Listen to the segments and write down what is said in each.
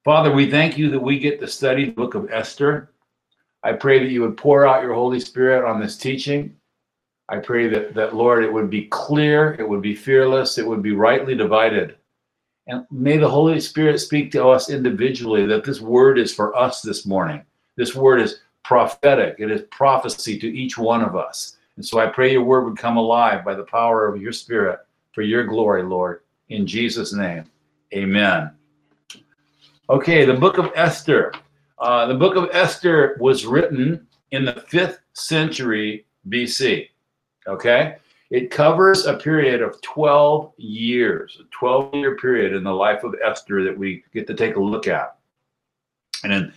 Father, we thank you that we get to study the book of Esther. I pray that you would pour out your Holy Spirit on this teaching. I pray that Lord, it would be clear, it would be fearless, it would be rightly divided. And may the Holy Spirit speak to us individually, that this word is for us this morning. This word is prophetic. It is prophecy to each one of us. And so I pray your word would come alive by the power of your Spirit for your glory, Lord. In Jesus' name, amen. Okay, the book of Esther. The book of Esther was written in the 5th century BC. Okay? It covers a period of 12 years, a 12-year period in the life of Esther that we get to take a look at. And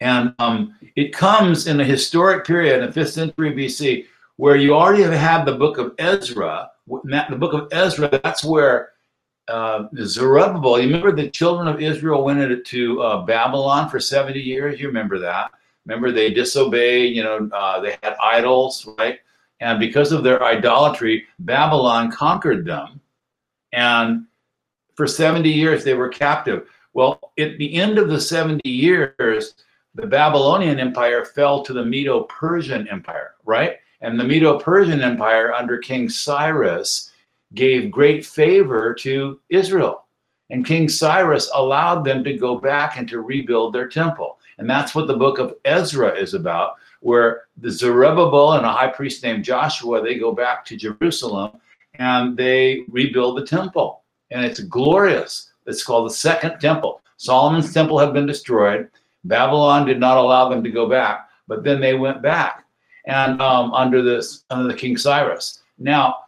it comes in a historic period in the 5th century BC where you already have had the book of Ezra. The book of Ezra, that's where Zerubbabel, you remember the children of Israel went to Babylon for 70 years? You remember that. Remember they disobeyed, they had idols, right? And because of their idolatry, Babylon conquered them. And for 70 years, they were captive. Well, at the end of the 70 years, the Babylonian Empire fell to the Medo-Persian Empire, right? And the Medo-Persian Empire under King Cyrus gave great favor to Israel. And King Cyrus allowed them to go back and to rebuild their temple. And that's what the book of Ezra is about, where the Zerubbabel and a high priest named Joshua, they go back to Jerusalem and they rebuild the temple. And it's glorious. It's called the Second Temple. Solomon's temple had been destroyed. Babylon did not allow them to go back, but then they went back and under the King Cyrus. Now,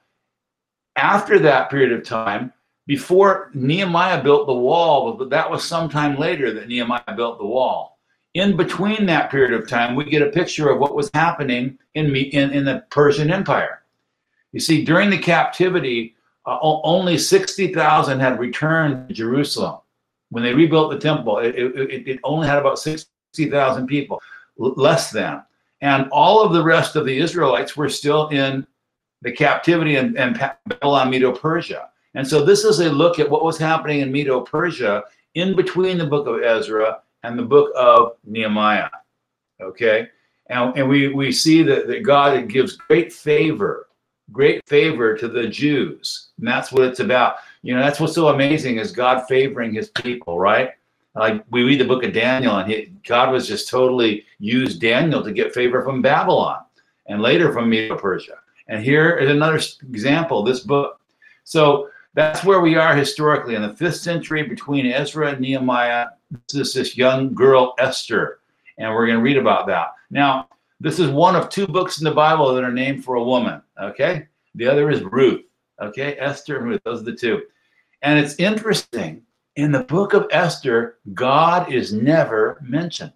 after that period of time, before Nehemiah built the wall, but that was sometime later that Nehemiah built the wall. In between that period of time, we get a picture of what was happening in the Persian Empire. You see, during the captivity, only 60,000 had returned to Jerusalem. When they rebuilt the temple, it only had about 60,000 people, less than. And all of the rest of the Israelites were still in the captivity in Babylon, Medo-Persia. And so this is a look at what was happening in Medo-Persia in between the book of Ezra and the book of Nehemiah. Okay? And we see that God gives great favor to the Jews. And that's what it's about. That's what's so amazing is God favoring his people, right? Like we read the book of Daniel, and God was just totally used Daniel to get favor from Babylon and later from Medo-Persia. And here is another example, this book. So that's where we are historically in the 5th century between Ezra and Nehemiah. This is this young girl, Esther, and we're going to read about that. Now, this is one of 2 books in the Bible that are named for a woman, okay? The other is Ruth, okay? Esther and Ruth, those are the 2. And it's interesting, in the book of Esther, God is never mentioned,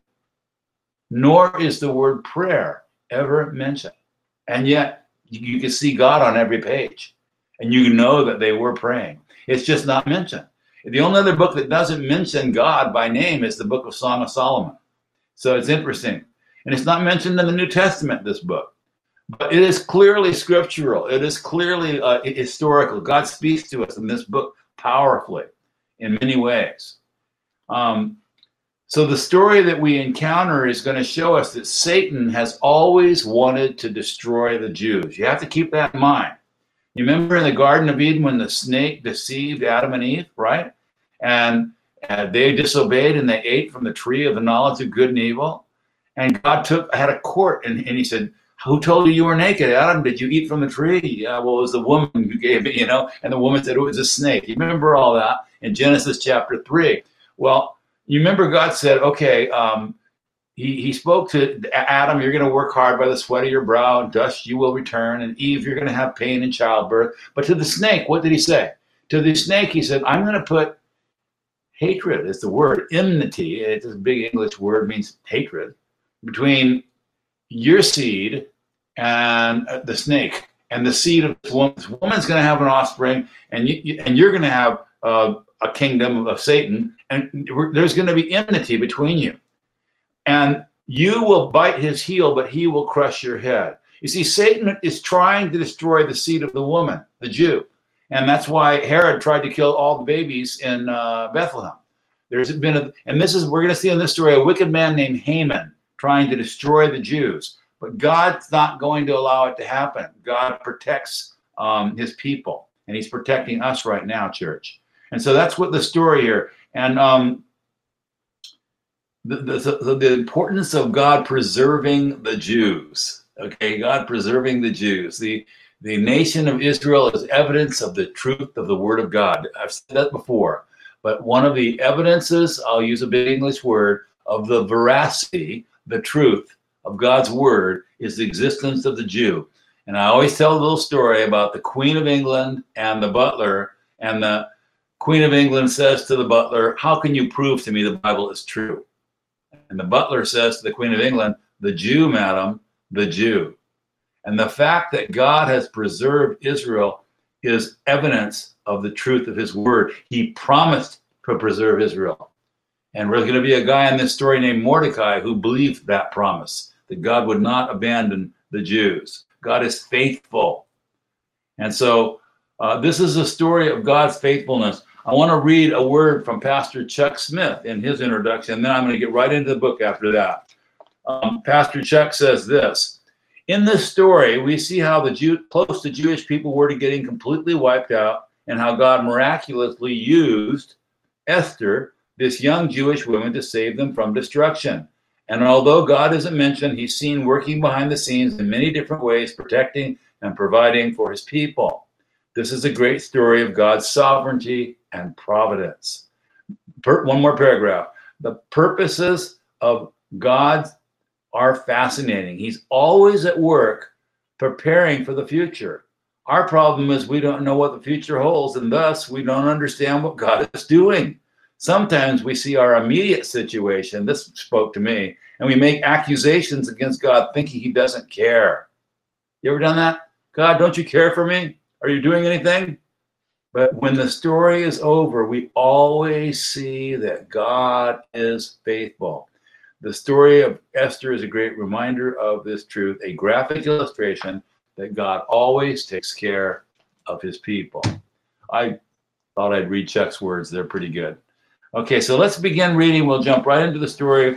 nor is the word prayer ever mentioned. And yet, you can see God on every page, and you know that they were praying. It's just not mentioned. The only other book that doesn't mention God by name is the book of Song of Solomon. So it's interesting. And it's not mentioned in the New Testament, this book. But it is clearly scriptural. It is clearly historical. God speaks to us in this book powerfully in many ways. So the story that we encounter is going to show us that Satan has always wanted to destroy the Jews. You have to keep that in mind. You remember in the Garden of Eden when the snake deceived Adam and Eve, right? And they disobeyed and they ate from the tree of the knowledge of good and evil. And God had a court and he said, who told you were naked, Adam? Did you eat from the tree? Yeah, well, it was the woman who gave it, and the woman said it was a snake. You remember all that in Genesis chapter 3. Well, you remember God said, okay, he spoke to Adam, you're going to work hard by the sweat of your brow, and dust you will return. And Eve, you're going to have pain in childbirth. But to the snake, what did he say? To the snake, he said, I'm going to put hatred, is the word, enmity. It's a big English word, means hatred, between your seed and the snake and the seed of this woman. This woman's going to have an offspring, and you're going to have a kingdom of Satan, and there's going to be enmity between you. And you will bite his heel, but he will crush your head. You see, Satan is trying to destroy the seed of the woman, the Jew. And that's why Herod tried to kill all the babies in Bethlehem. There's been, and this is, we're going to see in this story, a wicked man named Haman trying to destroy the Jews. But God's not going to allow it to happen. God protects his people, and he's protecting us right now, church. And so that's what the story here. And the importance of God preserving the Jews. Okay, God preserving the Jews. The nation of Israel is evidence of the truth of the word of God. I've said that before. But one of the evidences, I'll use a big English word, of the veracity, the truth of God's word is the existence of the Jew. And I always tell a little story about the Queen of England and the butler. And the Queen of England says to the butler, "How can you prove to me the Bible is true?" And the butler says to the Queen of England, "The Jew, madam, the Jew." And the fact that God has preserved Israel is evidence of the truth of his word. He promised to preserve Israel. And there's going to be a guy in this story named Mordecai who believed that promise, that God would not abandon the Jews. God is faithful. And so this is a story of God's faithfulness. I want to read a word from Pastor Chuck Smith in his introduction, and then I'm going to get right into the book after that. Pastor Chuck says this: in this story, we see how the close to Jewish people were to getting completely wiped out, and how God miraculously used Esther, this young Jewish woman, to save them from destruction. And although God isn't mentioned, he's seen working behind the scenes in many different ways, protecting and providing for his people. This is a great story of God's sovereignty and providence. One more paragraph. The purposes of God are fascinating. He's always at work preparing for the future. Our problem is we don't know what the future holds, and thus we don't understand what God is doing. Sometimes we see our immediate situation, this spoke to me, and we make accusations against God thinking he doesn't care. You ever done that? God, don't you care for me? Are you doing anything? But when the story is over, we always see that God is faithful. The story of Esther is a great reminder of this truth, a graphic illustration that God always takes care of his people. I thought I'd read Chuck's words. They're pretty good. Okay, so let's begin reading. We'll jump right into the story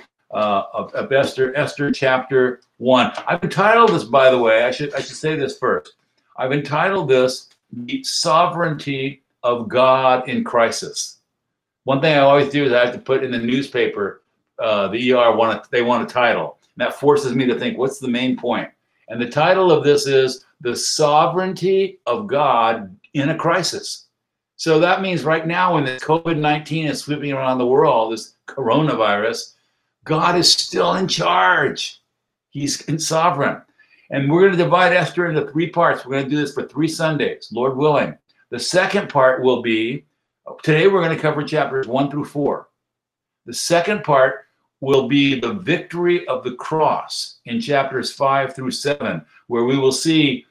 of Esther chapter 1. I've entitled this, by the way, I should say this first. I've entitled this The Sovereignty of God in Crisis. One thing I always do is I have to put in the newspaper, the ER they want a title. And that forces me to think, what's the main point? And the title of this is The Sovereignty of God in a Crisis. So that means right now when this COVID-19 is sweeping around the world, this coronavirus, God is still in charge. He's sovereign. And we're going to divide Esther into 3 parts. We're going to do this for 3 Sundays, Lord willing. The second part will be, today we're going to cover chapters 1 through 4. The second part will be the victory of the cross in chapters 5 through 7, where we will see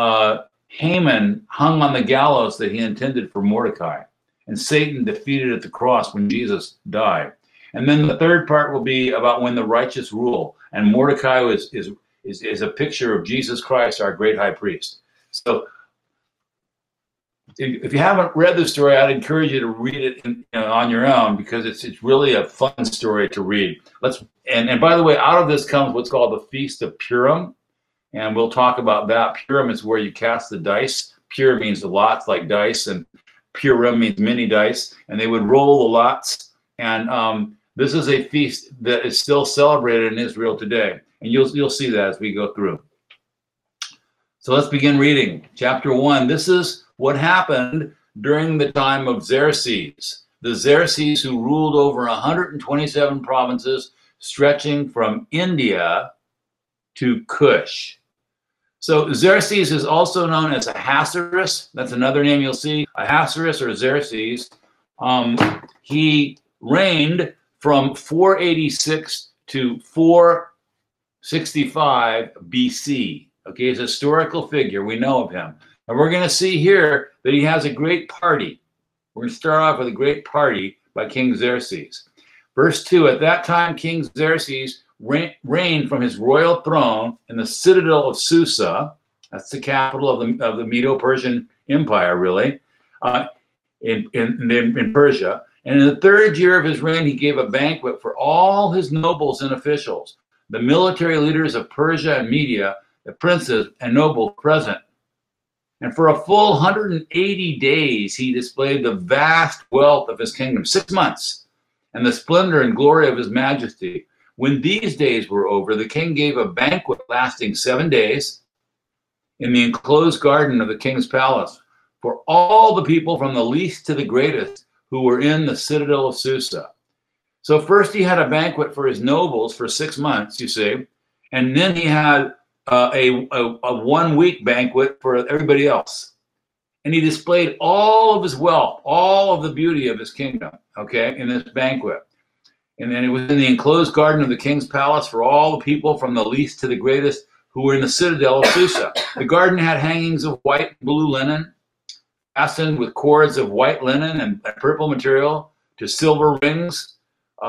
Haman hung on the gallows that he intended for Mordecai, and Satan defeated at the cross when Jesus died. And then the third part will be about when the righteous rule, and Mordecai is a picture of Jesus Christ, our great high priest. So if you haven't read the story, I'd encourage you to read it on your own, because it's really a fun story to read. And by the way, out of this comes what's called the Feast of Purim. And we'll talk about that. Purim is where you cast the dice. Pure means the lots, like dice, and Purim means many dice. And they would roll the lots. And this is a feast that is still celebrated in Israel today. And you'll see that as we go through. So let's begin reading. Chapter 1. This is what happened during the time of Xerxes. The Xerxes who ruled over 127 provinces stretching from India to Cush. So Xerxes is also known as Ahasuerus. That's another name you'll see, Ahasuerus or Xerxes. He reigned from 486 to 465 BC. Okay, he's a historical figure. We know of him. And we're going to see here that he has a great party. We're going to start off with a great party by King Xerxes. Verse 2, at that time, King Xerxes reigned from his royal throne in the citadel of Susa. That's the capital of the Medo-Persian Empire, really, in Persia. And in the 3rd year of his reign, he gave a banquet for all his nobles and officials, the military leaders of Persia and Media, the princes and nobles present. And for a full 180 days, he displayed the vast wealth of his kingdom, 6 months, and the splendor and glory of his majesty. When these days were over, the king gave a banquet lasting 7 days in the enclosed garden of the king's palace for all the people from the least to the greatest who were in the citadel of Susa. So first he had a banquet for his nobles for 6 months, you see, and then he had a 1 week banquet for everybody else. And he displayed all of his wealth, all of the beauty of his kingdom, okay, in this banquet. And then it was in the enclosed garden of the king's palace for all the people from the least to the greatest who were in the citadel of Susa. The garden had hangings of white and blue linen, fastened with cords of white linen and purple material to silver rings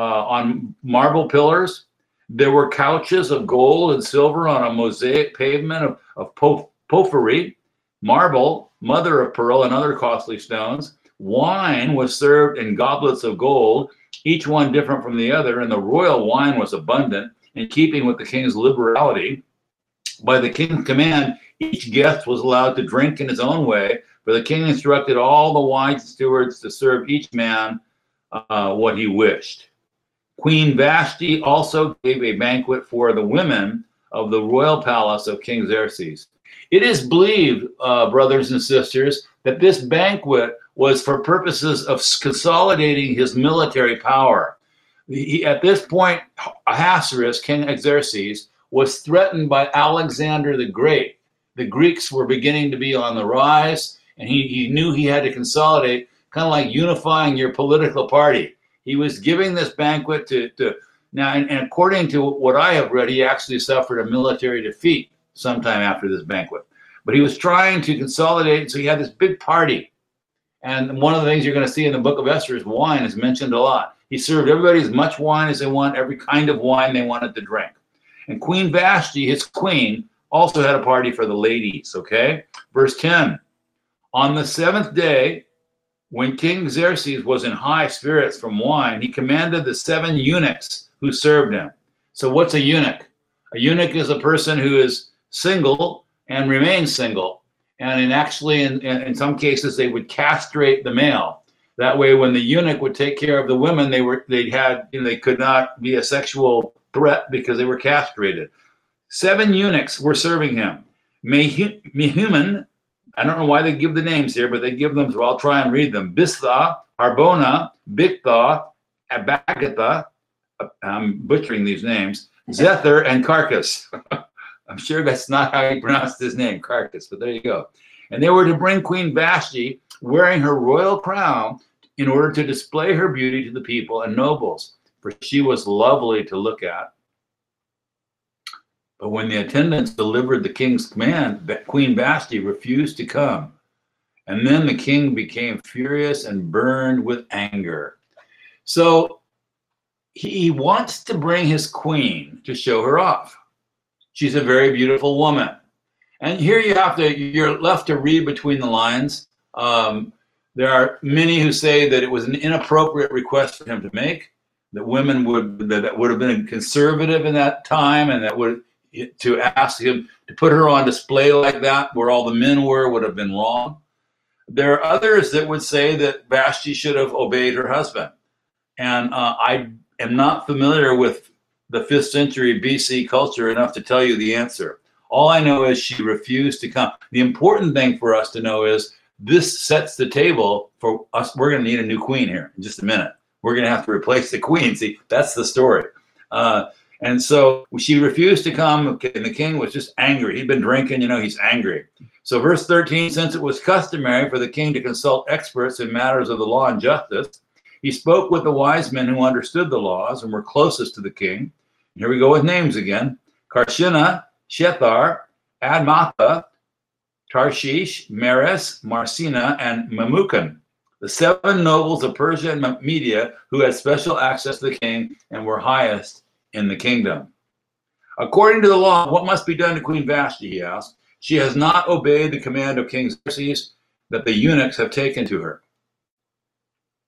on marble pillars. There were couches of gold and silver on a mosaic pavement of porphyry, marble, mother of pearl, and other costly stones. Wine was served in goblets of gold, each one different from the other, and the royal wine was abundant, in keeping with the king's liberality. By the king's command, each guest was allowed to drink in his own way, for the king instructed all the wine stewards to serve each man what he wished. Queen Vashti also gave a banquet for the women of the royal palace of King Xerxes. It is believed, brothers and sisters, that this banquet was for purposes of consolidating his military power. At this point, Ahasuerus, King Xerxes, was threatened by Alexander the Great. The Greeks were beginning to be on the rise, and he knew he had to consolidate, kind of like unifying your political party. He was giving this banquet to now, and according to what I have read, he actually suffered a military defeat sometime after this banquet. But he was trying to consolidate, so he had this big party. And one of the things you're going to see in the book of Esther is wine is mentioned a lot. He served everybody as much wine as they want, every kind of wine they wanted to drink. And Queen Vashti, his queen, also had a party for the ladies, okay? Verse 10, on the 7th day, when King Xerxes was in high spirits from wine, he commanded the 7 eunuchs who served him. So what's a eunuch? A eunuch is a person who is single and remains single. And in some cases, they would castrate the male. That way, when the eunuch would take care of the women, they could not be a sexual threat because they were castrated. 7 eunuchs were serving him. Mehuman, I don't know why they give the names here, but they give them, so I'll try and read them. Biztha, Harbona, Bigtha, Abagatha, I'm butchering these names, Zether, and Carcass. I'm sure that's not how he pronounced his name, Carcass, but there you go. And they were to bring Queen Vashti wearing her royal crown in order to display her beauty to the people and nobles, for she was lovely to look at. But when the attendants delivered the king's command, Queen Vashti refused to come. And then the king became furious and burned with anger. So he wants to bring his queen to show her off. She's a very beautiful woman. And here you're left to read between the lines. There are many who say that it was an inappropriate request for him to make, that that would have been conservative in that time, and to ask him to put her on display like that, where all the men were, would have been wrong. There are others that would say that Vashti should have obeyed her husband. And I am not familiar with the 5th century BC culture enough to tell you the answer. All I know is she refused to come. The important thing for us to know is this sets the table for us. We're going to need a new queen here in just a minute. We're going to have to replace the queen. See, that's the story. And so she refused to come, and the king was just angry. He'd been drinking, he's angry. So verse 13, since it was customary for the king to consult experts in matters of the law and justice, he spoke with the wise men who understood the laws and were closest to the king. Here we go with names again. Karshina, Shethar, Admatha, Tarshish, Meres, Marsina, and Memucan, the 7 nobles of Persia and Media who had special access to the king and were highest in the kingdom. According to the law, what must be done to Queen Vashti, he asked. She has not obeyed the command of King Xerxes that the eunuchs have taken to her.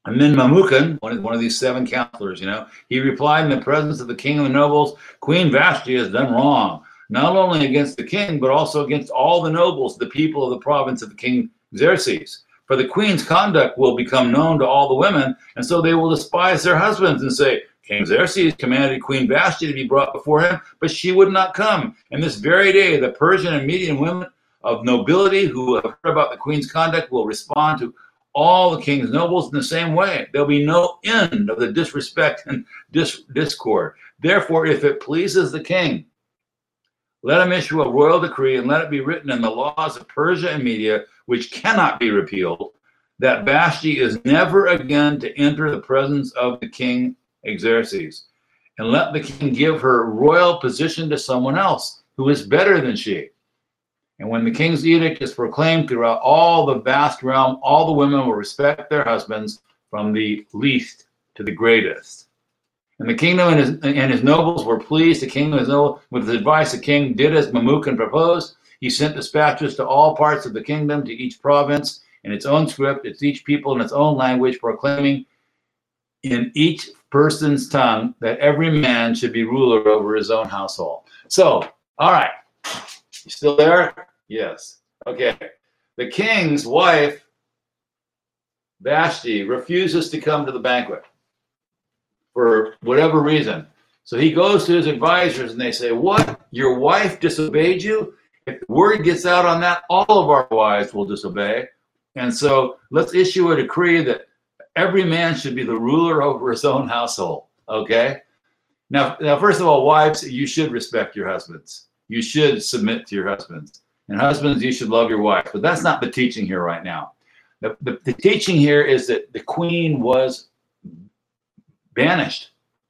And then Memucan, one of these 7 counselors, he replied in the presence of the king and the nobles, Queen Vashti has done wrong, not only against the king, but also against all the nobles, the people of the province of the king Xerxes. For the queen's conduct will become known to all the women, and so they will despise their husbands and say, King Xerxes commanded Queen Vashti to be brought before him, but she would not come. And this very day, the Persian and Median women of nobility who have heard about the queen's conduct will respond to all the king's nobles in the same way. There'll be no end of the disrespect and discord. Therefore, if it pleases the king, let him issue a royal decree and let it be written in the laws of Persia and Media, which cannot be repealed, that Vashti is never again to enter the presence of the king Xerxes. And let the king give her royal position to someone else who is better than she. And when the king's edict is proclaimed throughout all the vast realm, all the women will respect their husbands from the least to the greatest. And the kingdom and his nobles were pleased. The king with his advice, the king did as Memucan proposed. He sent dispatches to all parts of the kingdom, to each province in its own script, it's each people in its own language, proclaiming in each person's tongue that every man should be ruler over his own household. So, all right. You still there? Yes. Okay. The king's wife, Vashti, refuses to come to the banquet for whatever reason. So he goes to his advisors and they say, what? Your wife disobeyed you? If the word gets out on that, all of our wives will disobey. And so let's issue a decree that every man should be the ruler over his own household. Okay? Now, first of all, wives, you should respect your husbands. You should submit to your husbands. And husbands, you should love your wife. But that's not the teaching here right now. The teaching here is that the queen was banished.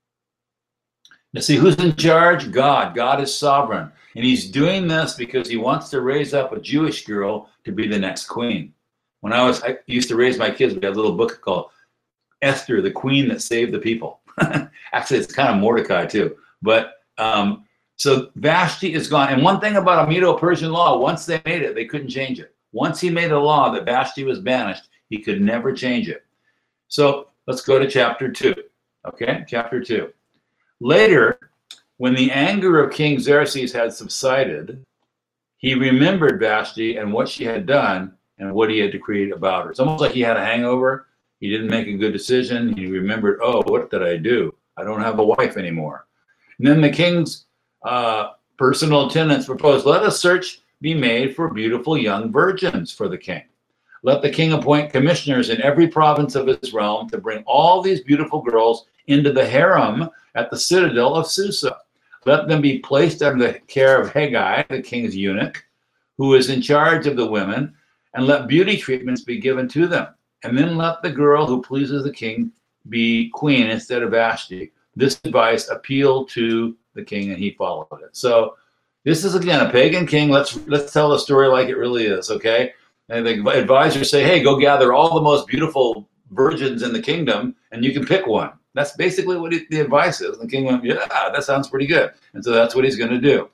Now see, who's in charge? God. God is sovereign. And he's doing this because he wants to raise up a Jewish girl to be the next queen. When I used to raise my kids, we had a little book called Esther, the Queen That Saved the People. Actually, it's kind of Mordecai too. But so Vashti is gone. And one thing about a Medo-Persian law, once they made it, they couldn't change it. Once he made a law that Vashti was banished, he could never change it. So let's go to chapter 2. Okay, chapter 2. Later, when the anger of King Xerxes had subsided, he remembered Vashti and what she had done and what he had decreed about her. It's almost like he had a hangover. He didn't make a good decision. He remembered, oh, what did I do? I don't have a wife anymore. And then the king's personal attendants proposed, let a search be made for beautiful young virgins for the king. Let the king appoint commissioners in every province of his realm to bring all these beautiful girls into the harem at the citadel of Susa. Let them be placed under the care of Haggai, the king's eunuch, who is in charge of the women, and let beauty treatments be given to them. And then let the girl who pleases the king be queen instead of Vashti. This advice appealed to the king, and he followed it. So this is, again, a pagan king. Let's tell the story like it really is, okay? And the advisors say, hey, go gather all the most beautiful virgins in the kingdom, and you can pick one. That's basically what the advice is. And the king went, yeah, that sounds pretty good. And so that's what he's going to do.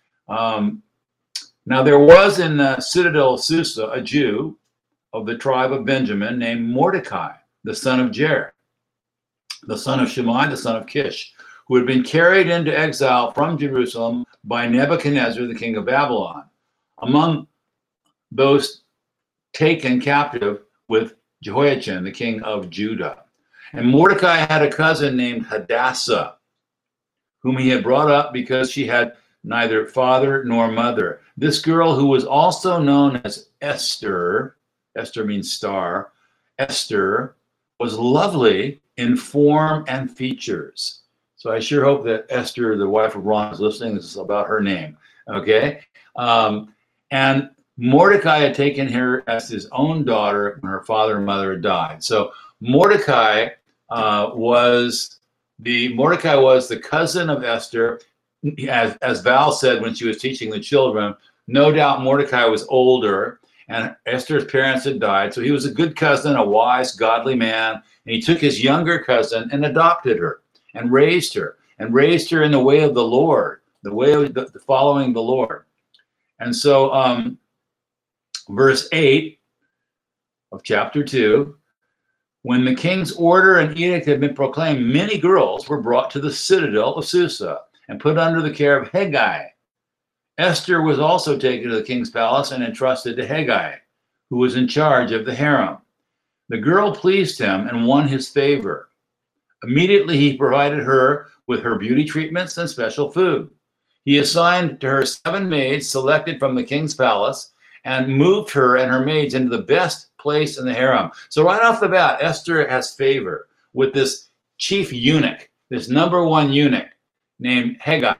Now, there was in the citadel of Susa a Jew of the tribe of Benjamin named Mordecai, the son of Jair, the son of Shimei, the son of Kish, who had been carried into exile from Jerusalem by Nebuchadnezzar, the king of Babylon. Among those taken captive with Jehoiachin, the king of Judah. And Mordecai had a cousin named Hadassah, whom he had brought up because she had neither father nor mother. This girl, who was also known as Esther, Esther means star, Esther was lovely in form and features. So I sure hope that Esther, the wife of Ron, is listening. This is about her name, okay? And Mordecai had taken her as his own daughter when her father and mother had died. So Mordecai was the cousin of Esther, as Val said when she was teaching the children. No doubt Mordecai was older, and Esther's parents had died. So he was a good cousin, a wise, godly man, and he took his younger cousin and adopted her and raised her in the way of the Lord, the way of the following the Lord. And so verse 8 of chapter 2, When the king's order and edict had been proclaimed, many girls were brought to the citadel of Susa and put under the care of Hegai. Esther was also taken to the king's palace and entrusted to Hegai, who was in charge of the harem. The girl pleased him and won his favor. Immediately, he provided her with her beauty treatments and special food. He assigned to her 7 maids selected from the king's palace and moved her and her maids into the best place in the harem. So right off the bat, Esther has favor with this chief eunuch, this #1 eunuch named Hegai.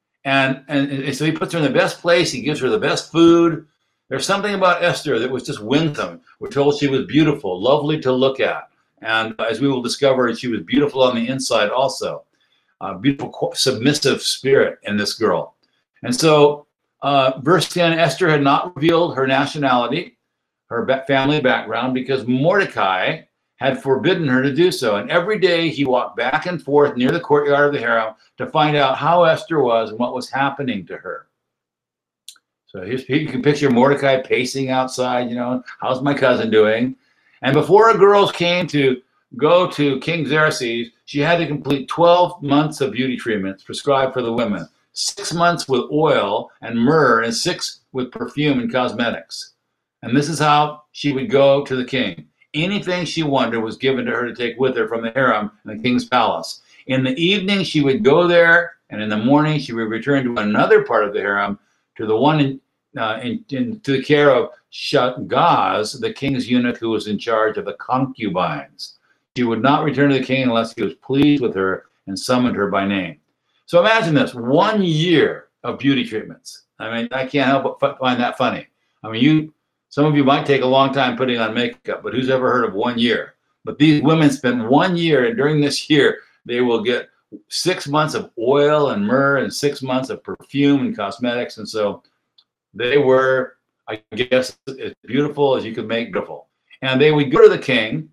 And so he puts her in the best place. He gives her the best food. There's something about Esther that was just winsome. We're told she was beautiful, lovely to look at. And as we will discover, she was beautiful on the inside also. Beautiful, submissive spirit in this girl. And so, verse 10, Esther had not revealed her nationality, her family background, because Mordecai had forbidden her to do so. And every day he walked back and forth near the courtyard of the harem to find out how Esther was and what was happening to her. So you can picture Mordecai pacing outside, how's my cousin doing? And before her girls came to go to King Xerxes, she had to complete 12 months of beauty treatments prescribed for the women, 6 months with oil and myrrh, and 6 with perfume and cosmetics. And this is how she would go to the king. Anything she wanted was given to her to take with her from the harem and the king's palace. In the evening, she would go there, and in the morning, she would return to another part of the harem, to the one to the care of Shagaz, the king's eunuch who was in charge of the concubines. She would not return to the king unless he was pleased with her and summoned her by name. So imagine this, 1 year of beauty treatments. I mean, I can't help but find that funny. I mean, some of you might take a long time putting on makeup, but who's ever heard of 1 year? But these women spent 1 year, and during this year, they will get 6 months of oil and myrrh and 6 months of perfume and cosmetics. And so they were, I guess, as beautiful as you could make beautiful. And they would go to the king,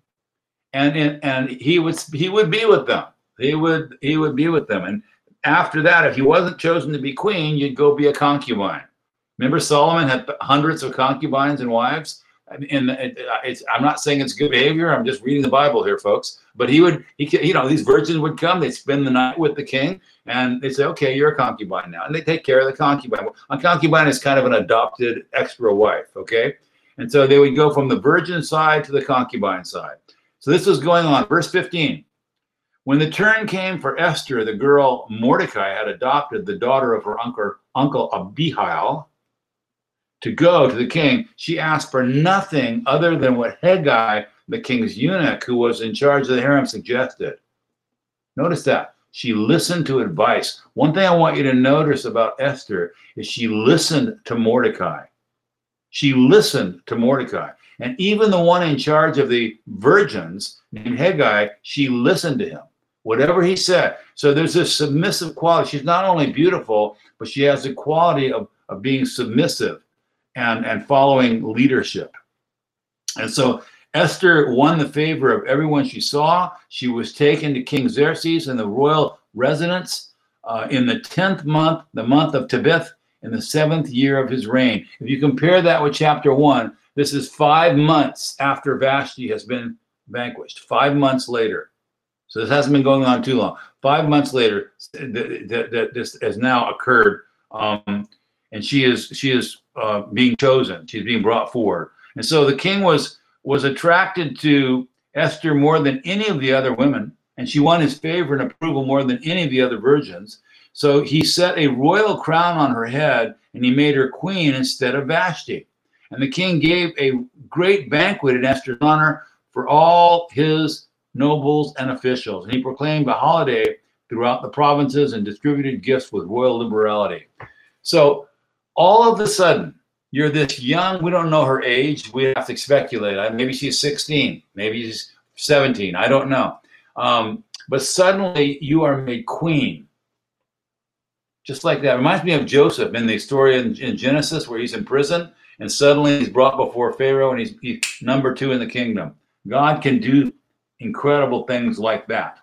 and he would be with them. He would be with them. And after that, if he wasn't chosen to be queen, you'd go be a concubine. Remember, Solomon had hundreds of concubines and wives. And I'm not saying it's good behavior. I'm just reading the Bible here, folks. But these virgins would come. They'd spend the night with the king, and they'd say, "Okay, you're a concubine now," and they take care of the concubine. A concubine is kind of an adopted extra wife, okay? And so they would go from the virgin side to the concubine side. So this was going on. Verse 15. When the turn came for Esther, the girl Mordecai had adopted, the daughter of her uncle Abihail, to go to the king, she asked for nothing other than what Hegai, the king's eunuch, who was in charge of the harem, suggested. Notice that. She listened to advice. One thing I want you to notice about Esther is she listened to Mordecai. She listened to Mordecai. And even the one in charge of the virgins, named Hegai, she listened to him, whatever he said. So there's this submissive quality. She's not only beautiful, but she has the quality of being submissive and following leadership. And so Esther won the favor of everyone she saw. She was taken to King Xerxes in the royal residence in the 10th month, the month of Tebeth, in the 7th year of his reign. If you compare that with chapter 1, this is 5 months after Vashti has been vanquished, 5 months later. So this hasn't been going on too long. 5 months later, that this has now occurred, and she is being chosen. She's being brought forward. And so the king was attracted to Esther more than any of the other women, and she won his favor and approval more than any of the other virgins. So he set a royal crown on her head, and he made her queen instead of Vashti. And the king gave a great banquet in Esther's honor for all his nobles and officials. And he proclaimed a holiday throughout the provinces and distributed gifts with royal liberality. So all of a sudden, you're this young, we don't know her age. We have to speculate. Maybe she's 16, maybe she's 17. I don't know. But suddenly you are made queen. Just like that. It reminds me of Joseph in the story in Genesis where he's in prison and suddenly he's brought before Pharaoh and he's number 2 in the kingdom. God can do incredible things like that.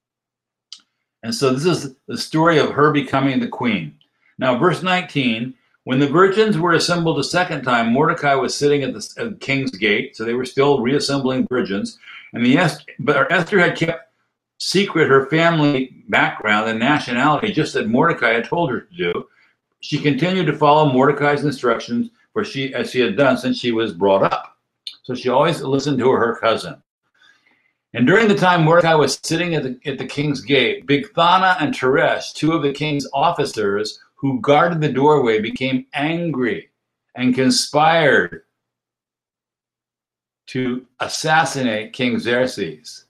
And so this is the story of her becoming the queen. Now, verse 19, When the virgins were assembled a second time, Mordecai was sitting at the king's gate, so they were still reassembling virgins. But Esther had kept secret her family background and nationality, just as Mordecai had told her to do. She continued to follow Mordecai's instructions, as she had done since she was brought up. So she always listened to her cousin. And during the time Mordecai was sitting at the king's gate, Bigthana and Teresh, two of the king's officers who guarded the doorway, became angry and conspired to assassinate King Xerxes.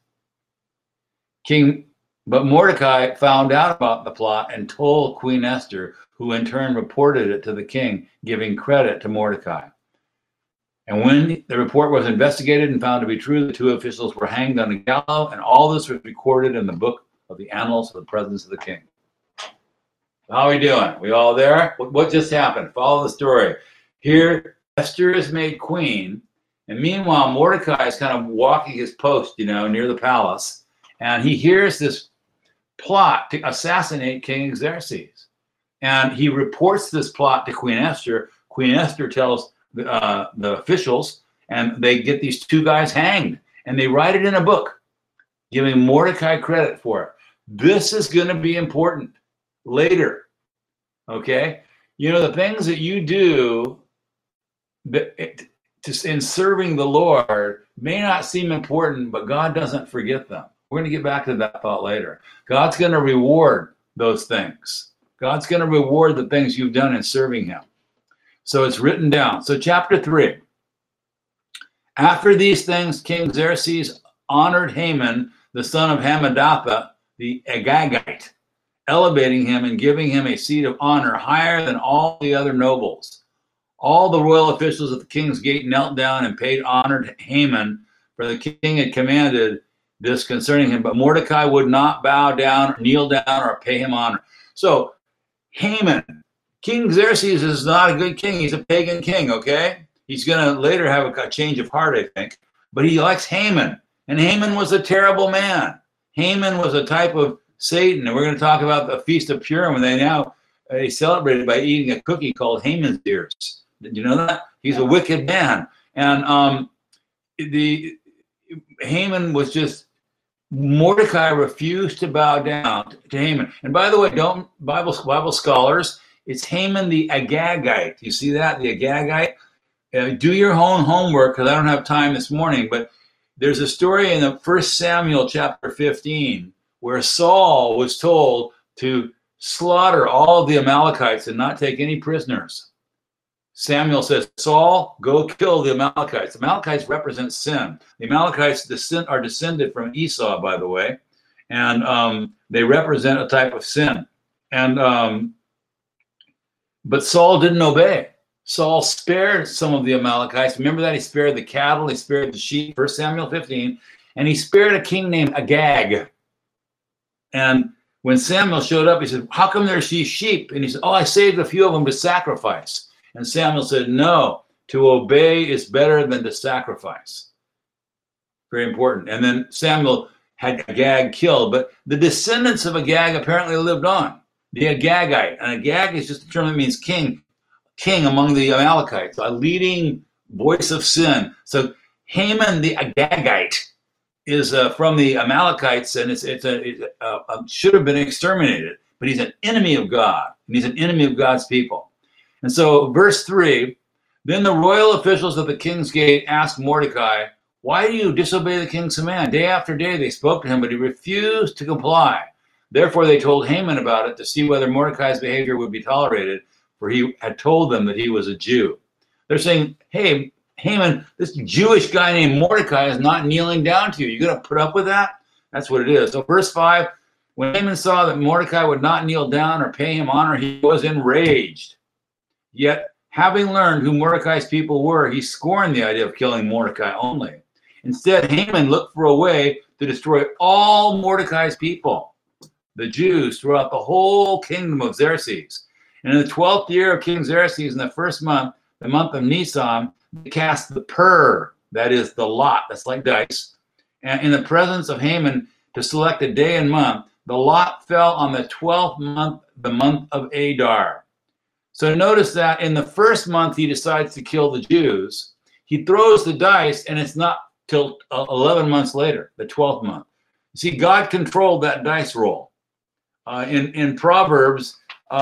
But Mordecai found out about the plot and told Queen Esther, who in turn reported it to the king, giving credit to Mordecai. And when the report was investigated and found to be true, the two officials were hanged on a gallows, and all this was recorded in the book of the annals of the presence of the king. How are we doing? We all there? What just happened? Follow the story. Here, Esther is made queen, and meanwhile, Mordecai is kind of walking his post, near the palace, and he hears this plot to assassinate King Xerxes. And he reports this plot to Queen Esther. Queen Esther tells the officials, and they get these two guys hanged, and they write it in a book, giving Mordecai credit for it. This is going to be important later, okay? The things that you do in serving the Lord may not seem important, but God doesn't forget them. We're going to get back to that thought later. God's going to reward those things. God's going to reward the things you've done in serving him. So it's written down. So chapter 3. After these things, King Xerxes honored Haman, the son of Hammedatha, the Agagite, elevating him and giving him a seat of honor higher than all the other nobles. All the royal officials at the king's gate knelt down and paid honor to Haman, for the king had commanded this concerning him. But Mordecai would not bow down, or kneel down, or pay him honor. So Haman, King Xerxes is not a good king. He's a pagan king, okay? He's going to later have a change of heart, I think. But he likes Haman. And Haman was a terrible man. Haman was a type of Satan. And we're going to talk about the Feast of Purim, and they celebrated by eating a cookie called Haman's ears. Did you know that? He's a wicked man. And Haman was just, Mordecai refused to bow down to Haman. And by the way, Bible scholars, it's Haman the Agagite. You see that? The Agagite? Do your own homework, because I don't have time this morning, but there's a story in the 1 Samuel chapter 15 where Saul was told to slaughter all of the Amalekites and not take any prisoners. Samuel says, Saul, go kill the Amalekites. The Amalekites represent sin. The Amalekites are descended from Esau, by the way, and they represent a type of sin. And but Saul didn't obey. Saul spared some of the Amalekites. Remember that? He spared the cattle, he spared the sheep, 1 Samuel 15, and he spared a king named Agag. And when Samuel showed up, he said, how come there's these sheep? And he said, I saved a few of them to sacrifice. And Samuel said, no, to obey is better than to sacrifice. Very important. And then Samuel had Agag killed, but the descendants of Agag apparently lived on. The Agagite. And Agag is just a term that means king among the Amalekites, a leading voice of sin. So Haman the Agagite is from the Amalekites, and it should have been exterminated, but he's an enemy of God, and he's an enemy of God's people. And so verse 3, then the royal officials of the king's gate asked Mordecai, why do you disobey the king's command? Day after day they spoke to him, but he refused to comply. Therefore they told Haman about it to see whether Mordecai's behavior would be tolerated, for he had told them that he was a Jew. They're saying, hey, Haman, this Jewish guy named Mordecai is not kneeling down to you. You going to put up with that? That's what it is. So verse 5, when Haman saw that Mordecai would not kneel down or pay him honor, he was enraged. Yet, having learned who Mordecai's people were, he scorned the idea of killing Mordecai only. Instead, Haman looked for a way to destroy all Mordecai's people, the Jews, throughout the whole kingdom of Xerxes. And in the 12th year of King Xerxes, in the first month, the month of Nisan, they cast the pur, that is the lot, that's like dice, and in the presence of Haman to select a day and month. The lot fell on the 12th month, the month of Adar. So notice that in the first month, he decides to kill the Jews. He throws the dice, and it's not till 11 months later, the 12th month. See, God controlled that dice roll. In Proverbs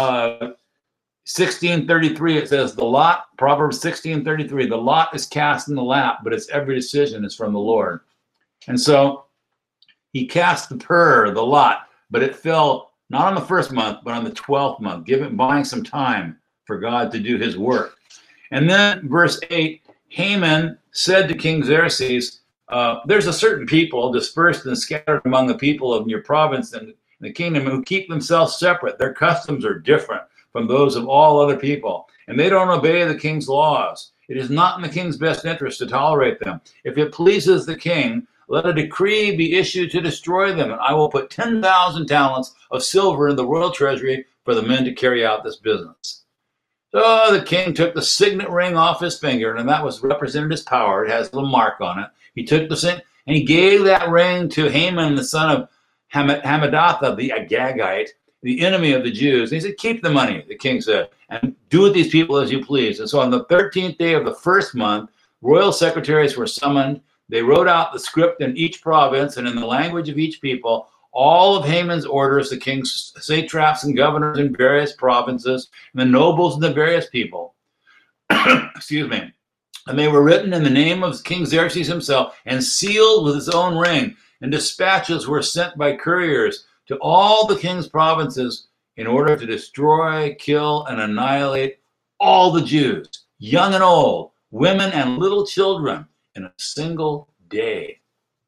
16:33, it says, the lot, Proverbs 16:33, the lot is cast in the lap, but its every decision is from the Lord. And so he cast the lot, but it fell not on the first month, but on the 12th month, buying some time for God to do his work. And then verse 8, Haman said to King Xerxes, there's a certain people dispersed and scattered among the people of your province and the kingdom who keep themselves separate. Their customs are different from those of all other people, and they don't obey the king's laws. It is not in the king's best interest to tolerate them. If it pleases the king, let a decree be issued to destroy them, and I will put 10,000 talents of silver in the royal treasury for the men to carry out this business. So the king took the signet ring off his finger, and that represented his power. It has a little mark on it. He took the signet, and he gave that ring to Haman, the son of Hammedatha, the Agagite, the enemy of the Jews. And he said, keep the money, the king said, and do with these people as you please. And so on the 13th day of the first month, royal secretaries were summoned. They wrote out the script in each province and in the language of each people, all of Haman's orders, the king's satraps and governors in various provinces, and the nobles and the various people. Excuse me. And they were written in the name of King Xerxes himself and sealed with his own ring. And dispatches were sent by couriers to all the king's provinces in order to destroy, kill, and annihilate all the Jews, young and old, women and little children, in a single day.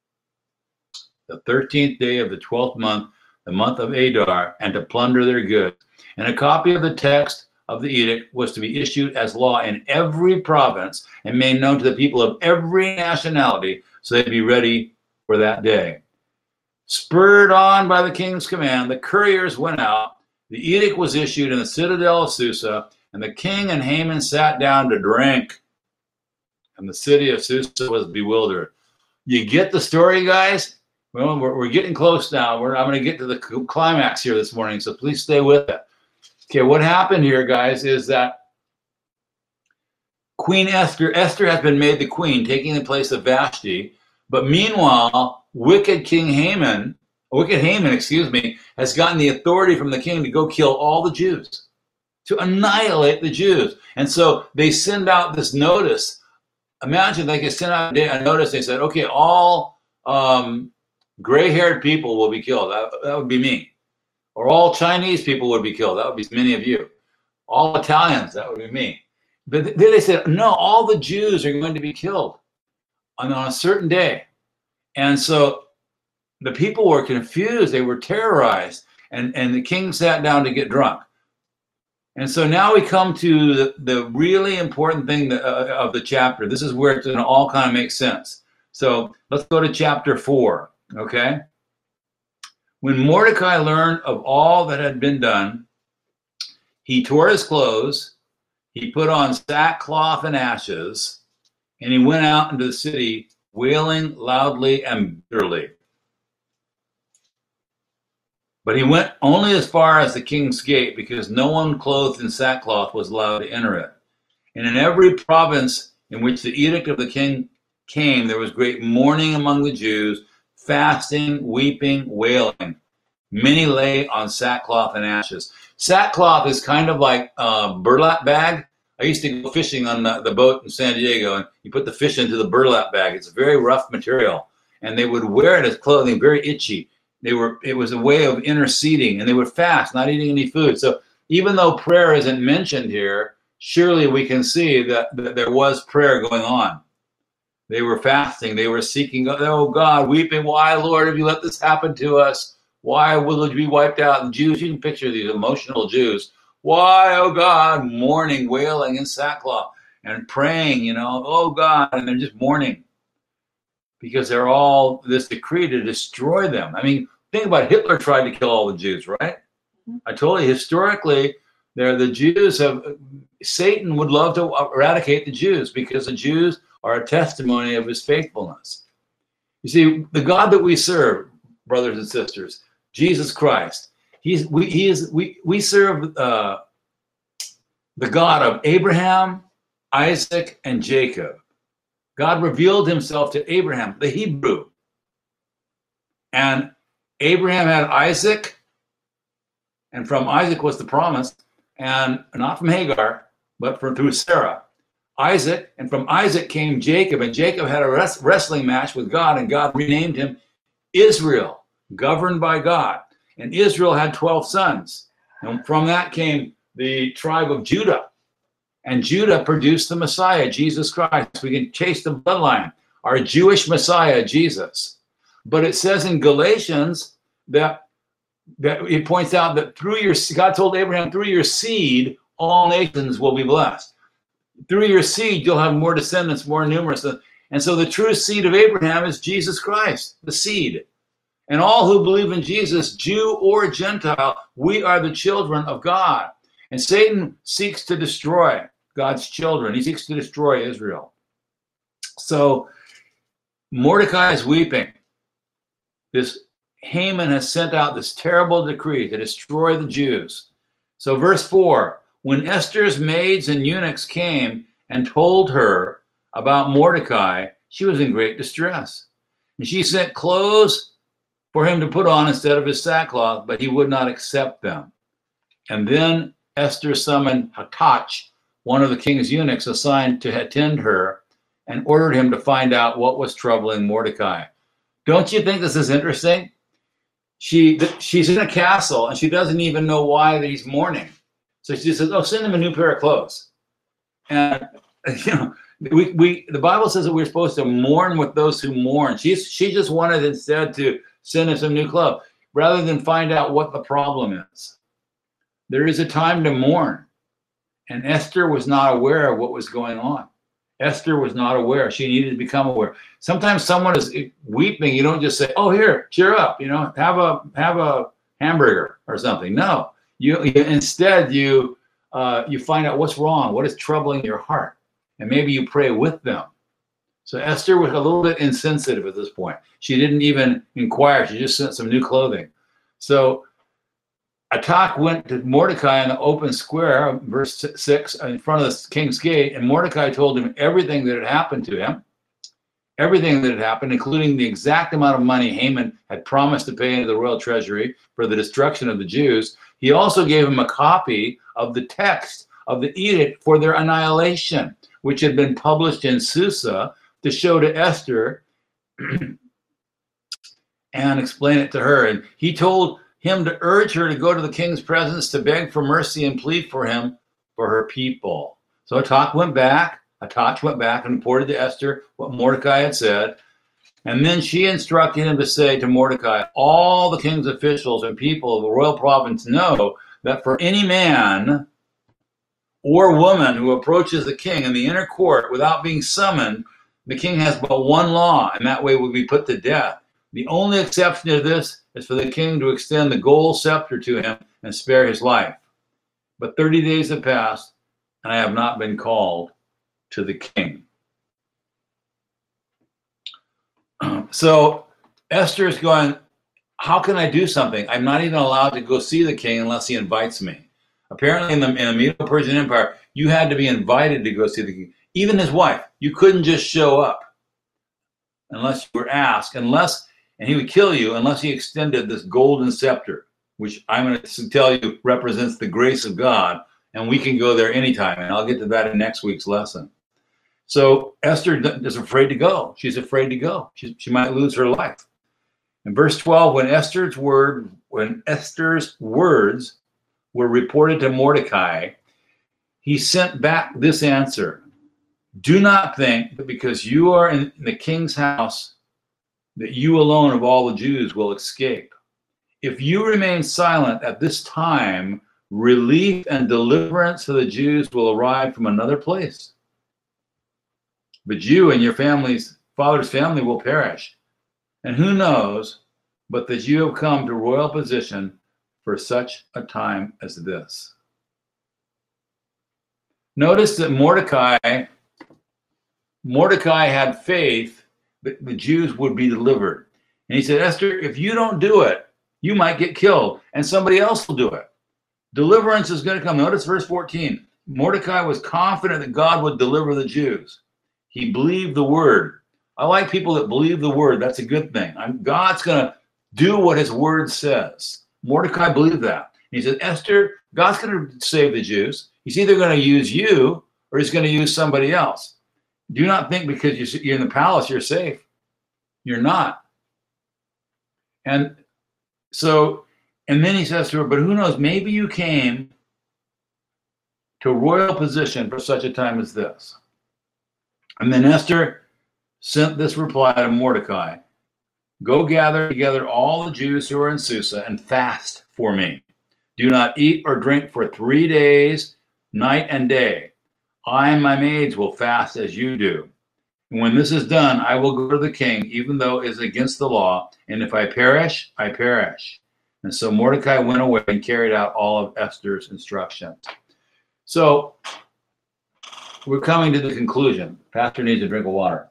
The 13th day of the 12th month, the month of Adar, and to plunder their goods. And a copy of the text of the edict was to be issued as law in every province and made known to the people of every nationality, so they'd be ready for that day. Spurred on by the king's command, the couriers went out. The edict was issued in the citadel of Susa, and the king and Haman sat down to drink. And the city of Susa was bewildered. You get the story, guys? Well, we're getting close now. I'm going to get to the climax here this morning, so please stay with it. Okay, what happened here, guys, is that Queen Esther has been made the queen, taking the place of Vashti. But meanwhile, wicked Haman, has gotten the authority from the king to go kill all the Jews, to annihilate the Jews. And so they send out this notice. Imagine they could send out a notice. They said, okay, all gray-haired people will be killed. That would be me. Or all Chinese people would be killed. That would be many of you. All Italians, that would be me. But then they said, no, all the Jews are going to be killed on a certain day. And so the people were confused. They were terrorized. And the king sat down to get drunk. And so now we come to the really important thing of the chapter. This is where it's going to all kind of make sense. So let's go to chapter 4, okay? When Mordecai learned of all that had been done, he tore his clothes, he put on sackcloth and ashes, and he went out into the city wailing loudly and bitterly. But he went only as far as the king's gate, because no one clothed in sackcloth was allowed to enter it. And in every province in which the edict of the king came, there was great mourning among the Jews, fasting, weeping, wailing. Many lay on sackcloth and ashes. Sackcloth is kind of like a burlap bag. I used to go fishing on the boat in San Diego, and you put the fish into the burlap bag. It's a very rough material, and they would wear it as clothing, very itchy. It was a way of interceding, and they would fast, not eating any food. So even though prayer isn't mentioned here, surely we can see that there was prayer going on. They were fasting. They were seeking, oh God, weeping, why, Lord, have you let this happen to us? Why will it be wiped out? And Jews, you can picture these emotional Jews. Why, oh God, mourning, wailing in sackcloth and praying, oh God, and they're just mourning because they're all this decree to destroy them. I mean, think about Hitler tried to kill all the Jews, right? I told you, historically, the Jews Satan would love to eradicate the Jews because the Jews are a testimony of his faithfulness. You see, the God that we serve, brothers and sisters, Jesus Christ, we serve the God of Abraham, Isaac, and Jacob. God revealed himself to Abraham, the Hebrew. And Abraham had Isaac, and from Isaac was the promise, and not from Hagar, but through Sarah. Isaac, and from Isaac came Jacob, and Jacob had a wrestling match with God, and God renamed him Israel, governed by God. And Israel had 12 sons. And from that came the tribe of Judah. And Judah produced the Messiah, Jesus Christ. We can chase the bloodline, our Jewish Messiah, Jesus. But it says in Galatians that it points out that God told Abraham, through your seed, all nations will be blessed. Through your seed, you'll have more descendants, more numerous. And so the true seed of Abraham is Jesus Christ, the seed. And all who believe in Jesus, Jew or Gentile, we are the children of God. And Satan seeks to destroy God's children. He seeks to destroy Israel. So Mordecai is weeping. This Haman has sent out this terrible decree to destroy the Jews. So verse 4, when Esther's maids and eunuchs came and told her about Mordecai, she was in great distress. And she sent clothes for him to put on instead of his sackcloth, but he would not accept them. And then Esther summoned Hathach, one of the king's eunuchs assigned to attend her, and ordered him to find out what was troubling Mordecai. Don't you think this is interesting? She's in a castle, and she doesn't even know why he's mourning. So she says, "Oh, send him a new pair of clothes." And the Bible says that we're supposed to mourn with those who mourn. She just wanted instead to send him some new clothes rather than find out what the problem is. There is a time to mourn, and Esther was not aware of what was going on. Esther was not aware. She needed to become aware. Sometimes someone is weeping. You don't just say, "Oh, here, cheer up. Have a hamburger or something." No. Instead you find out what's wrong, what is troubling your heart, and maybe you pray with them. So Esther was a little bit insensitive at this point. She didn't even inquire. She just sent some new clothing. So Hathach went to Mordecai in the open square, verse 6, in front of the king's gate, and Mordecai told him everything that had happened to him, everything that had happened, including the exact amount of money Haman had promised to pay into the royal treasury for the destruction of the Jews. He also gave him a copy of the text of the edict for their annihilation, which had been published in Susa, to show to Esther and explain it to her. And he told him to urge her to go to the king's presence to beg for mercy and plead for him for her people. So Hathach went back and reported to Esther what Mordecai had said. And then she instructed him to say to Mordecai, all the king's officials and people of the royal province know that for any man or woman who approaches the king in the inner court without being summoned, the king has but one law, and that way will be put to death. The only exception to this is for the king to extend the gold scepter to him and spare his life. But 30 days have passed, and I have not been called to the king. So Esther is going, how can I do something? I'm not even allowed to go see the king unless he invites me. Apparently in the Medo-Persian Empire, you had to be invited to go see the king. Even his wife, you couldn't just show up unless you were asked, and he would kill you unless he extended this golden scepter, which I'm going to tell you represents the grace of God, and we can go there anytime, and I'll get to that in next week's lesson. So Esther is afraid to go. She's afraid to go. She might lose her life. In verse 12, when Esther's words were reported to Mordecai, he sent back this answer: do not think that because you are in the king's house that you alone of all the Jews will escape. If you remain silent at this time, relief and deliverance for the Jews will arrive from another place. But you and your father's family will perish. And who knows but that you have come to royal position for such a time as this. Notice that Mordecai had faith that the Jews would be delivered. And he said, Esther, if you don't do it, you might get killed, and somebody else will do it. Deliverance is going to come. Notice verse 14. Mordecai was confident that God would deliver the Jews. He believed the word. I like people that believe the word. That's a good thing. God's going to do what his word says. Mordecai believed that. He said, Esther, God's going to save the Jews. He's either going to use you or he's going to use somebody else. Do not think because you're in the palace, you're safe. You're not. And so, and then he says to her, but who knows, maybe you came to a royal position for such a time as this. And then Esther sent this reply to Mordecai, go gather together all the Jews who are in Susa and fast for me. Do not eat or drink for 3 days, night and day. I and my maids will fast as you do. And when this is done, I will go to the king, even though it is against the law. And if I perish, I perish. And so Mordecai went away and carried out all of Esther's instructions. So we're coming to the conclusion. Pastor needs a drink of water.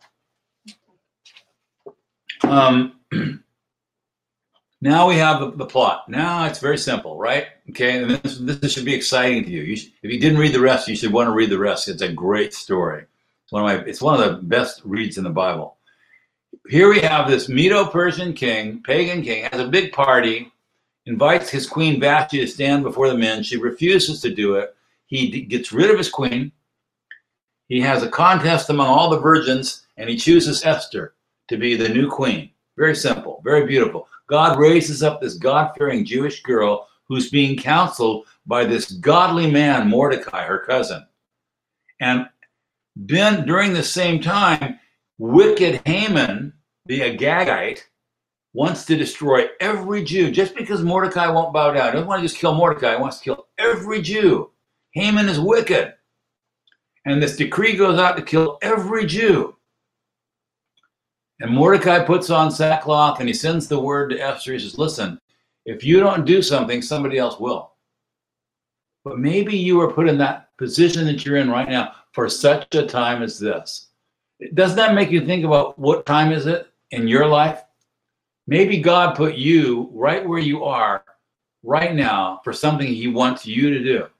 Now we have the plot. Now it's very simple, right? Okay, and this should be exciting to you. If you didn't read the rest, you should want to read the rest. It's a great story. It's one of the best reads in the Bible. Here we have this Medo-Persian king, pagan king, has a big party, invites his queen Vashti to stand before the men. She refuses to do it. He gets rid of his queen. He has a contest among all the virgins, and he chooses Esther to be the new queen. Very simple, very beautiful. God raises up this God-fearing Jewish girl who's being counseled by this godly man, Mordecai, her cousin. And then during the same time, wicked Haman, the Agagite, wants to destroy every Jew just because Mordecai won't bow down. He doesn't want to just kill Mordecai. He wants to kill every Jew. Haman is wicked. And this decree goes out to kill every Jew. And Mordecai puts on sackcloth and he sends the word to Esther. He says, listen, if you don't do something, somebody else will. But maybe you are put in that position that you're in right now for such a time as this. Doesn't that make you think about what time is it in your life? Maybe God put you right where you are right now for something he wants you to do.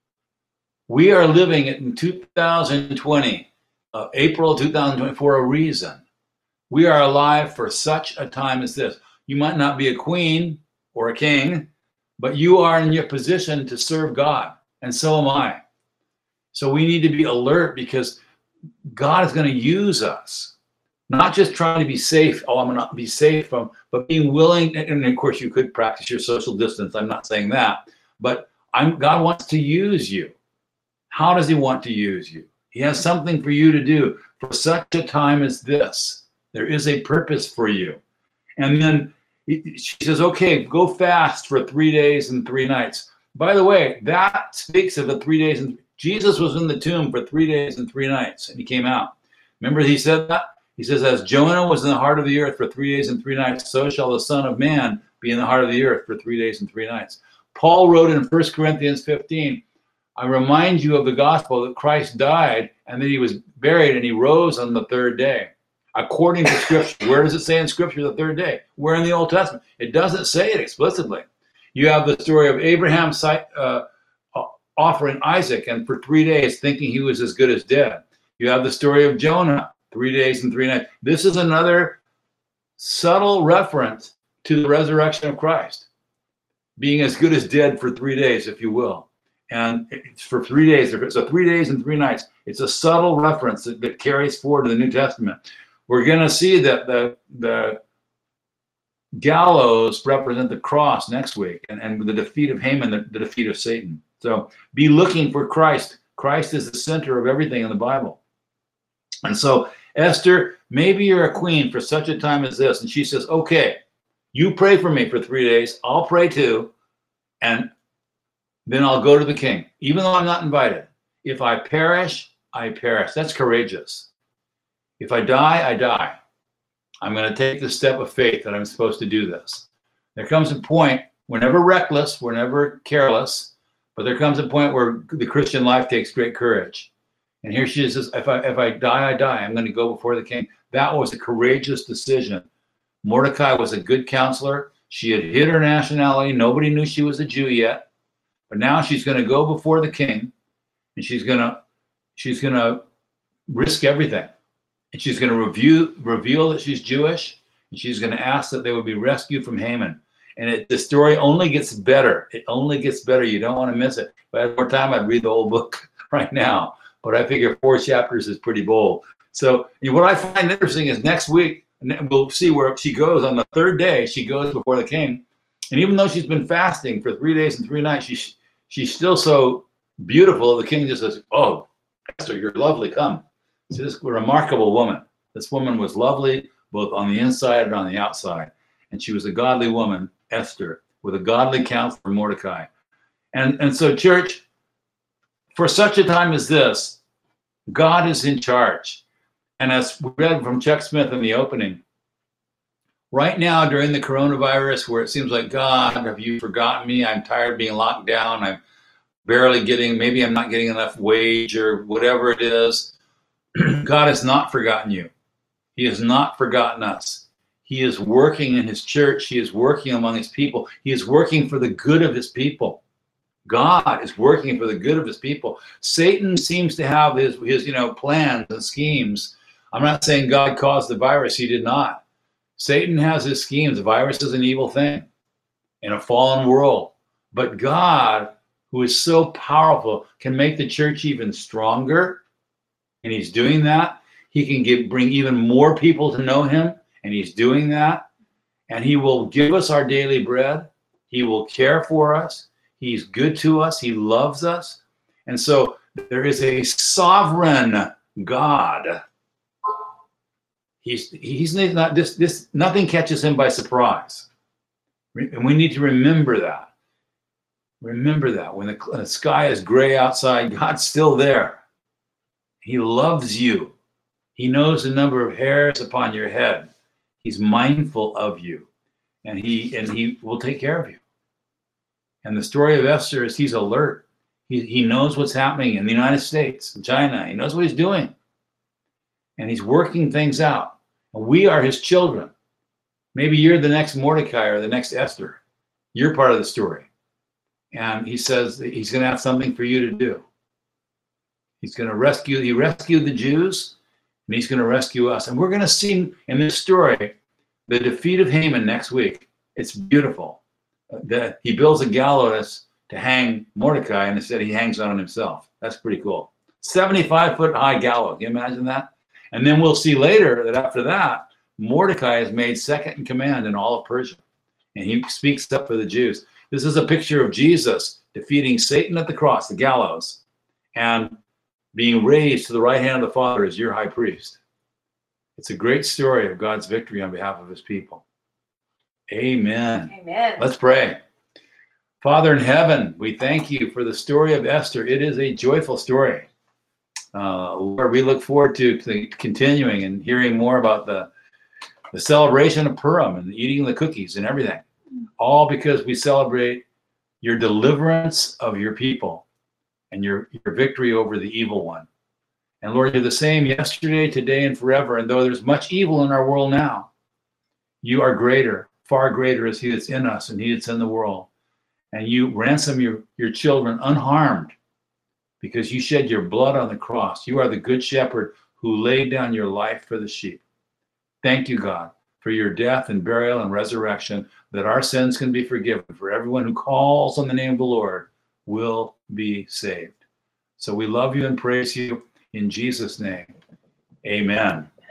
We are living in 2020, April 2020, for a reason. We are alive for such a time as this. You might not be a queen or a king, but you are in your position to serve God, and so am I. So we need to be alert because God is going to use us, not just trying to be safe. Oh, I'm going to be safe from, but being willing. And of course, you could practice your social distance. I'm not saying that, but God wants to use you. How does he want to use you? He has something for you to do for such a time as this. There is a purpose for you. And then she says, okay, go fast for 3 days and 3 nights. By the way, that speaks of the 3 days. And Jesus was in the tomb for 3 days and 3 nights, and he came out. Remember he said that? He says, as Jonah was in the heart of the earth for 3 days and 3 nights, so shall the Son of Man be in the heart of the earth for 3 days and 3 nights. Paul wrote in 1 Corinthians 15, I remind you of the gospel that Christ died and that he was buried and he rose on the 3rd day. According to Scripture. Where does it say in Scripture the 3rd day? Where in the Old Testament? It doesn't say it explicitly. You have the story of Abraham offering Isaac and for 3 days thinking he was as good as dead. You have the story of Jonah, 3 days and 3 nights. This is another subtle reference to the resurrection of Christ, being as good as dead for 3 days, if you will. And it's for 3 days. So 3 days and 3 nights. It's a subtle reference that carries forward to the New Testament. We're going to see that the gallows represent the cross next week, and the defeat of Haman, the defeat of Satan. So be looking for Christ. Christ is the center of everything in the Bible. And so, Esther, maybe you're a queen for such a time as this. And she says, okay, you pray for me for 3 days. I'll pray too. And then I'll go to the king, even though I'm not invited. If I perish, I perish. That's courageous. If I die, I die. I'm going to take the step of faith that I'm supposed to do this. There comes a point, we're never reckless, we're never careless, but there comes a point where the Christian life takes great courage. And here she says, if I die, I die. I'm going to go before the king. That was a courageous decision. Mordecai was a good counselor. She had hid her nationality. Nobody knew she was a Jew yet. But now she's going to go before the king. and she's gonna risk everything, and she's gonna reveal that she's Jewish, and she's gonna ask that they would be rescued from Haman. And the story only gets better. It only gets better. You don't want to miss it. If I had more time, I'd read the whole book right now. But I figure 4 chapters is pretty bold. So what I find interesting is next week, and we'll see where she goes. On the 3rd day, she goes before the king. And even though she's been fasting for 3 days and 3 nights, she's still so beautiful. The king just says, "Oh, Esther, you're lovely. Come." She's a remarkable woman. This woman was lovely, both on the inside and on the outside. And she was a godly woman, Esther, with a godly counselor, Mordecai. And so, church, for such a time as this, God is in charge. And as we read from Chuck Smith in the opening, right now during the coronavirus, where it seems like, God, have you forgotten me? I'm tired of being locked down. I'm barely maybe I'm not getting enough wage or whatever it is. God has not forgotten you. He has not forgotten us. He is working in his church. He is working among his people. He is working for the good of his people. God is working for the good of his people. Satan seems to have his plans and schemes. I'm not saying God caused the virus. He did not. Satan has his schemes. The virus is an evil thing in a fallen world. But God, who is so powerful, can make the church even stronger. And he's doing that. He can bring even more people to know him. And he's doing that. And he will give us our daily bread. He will care for us. He's good to us. He loves us. And so there is a sovereign God. He's not this nothing catches him by surprise. And we need to remember that. Remember that when the sky is gray outside, God's still there. He loves you. He knows the number of hairs upon your head. He's mindful of you, and he will take care of you. And the story of Esther is he's alert. He knows what's happening in the United States, in China. He knows what he's doing. And he's working things out. And we are his children. Maybe you're the next Mordecai or the next Esther. You're part of the story. And he says that he's going to have something for you to do. He's going to rescue. He rescued the Jews, and he's going to rescue us. And we're going to see in this story the defeat of Haman next week. It's beautiful. That he builds a gallows to hang Mordecai, and instead he hangs on himself. That's pretty cool. 75-foot high gallows. Can you imagine that? And then we'll see later that after that, Mordecai is made second in command in all of Persia. And he speaks up for the Jews. This is a picture of Jesus defeating Satan at the cross, the gallows, and being raised to the right hand of the Father as your high priest. It's a great story of God's victory on behalf of his people. Amen. Amen. Let's pray. Father in heaven, we thank you for the story of Esther. It is a joyful story. Lord, we look forward to continuing and hearing more about the celebration of Purim and eating the cookies and everything. All because we celebrate your deliverance of your people and your victory over the evil one. And Lord, you're the same yesterday, today, and forever. And though there's much evil in our world now, you are greater. Far greater is he that's in us and he that's in the world. And you ransom your children unharmed because you shed your blood on the cross. You are the good shepherd who laid down your life for the sheep. Thank you, God, for your death and burial and resurrection, that our sins can be forgiven. For everyone who calls on the name of the Lord will be saved. So we love you and praise you in Jesus' name. Amen.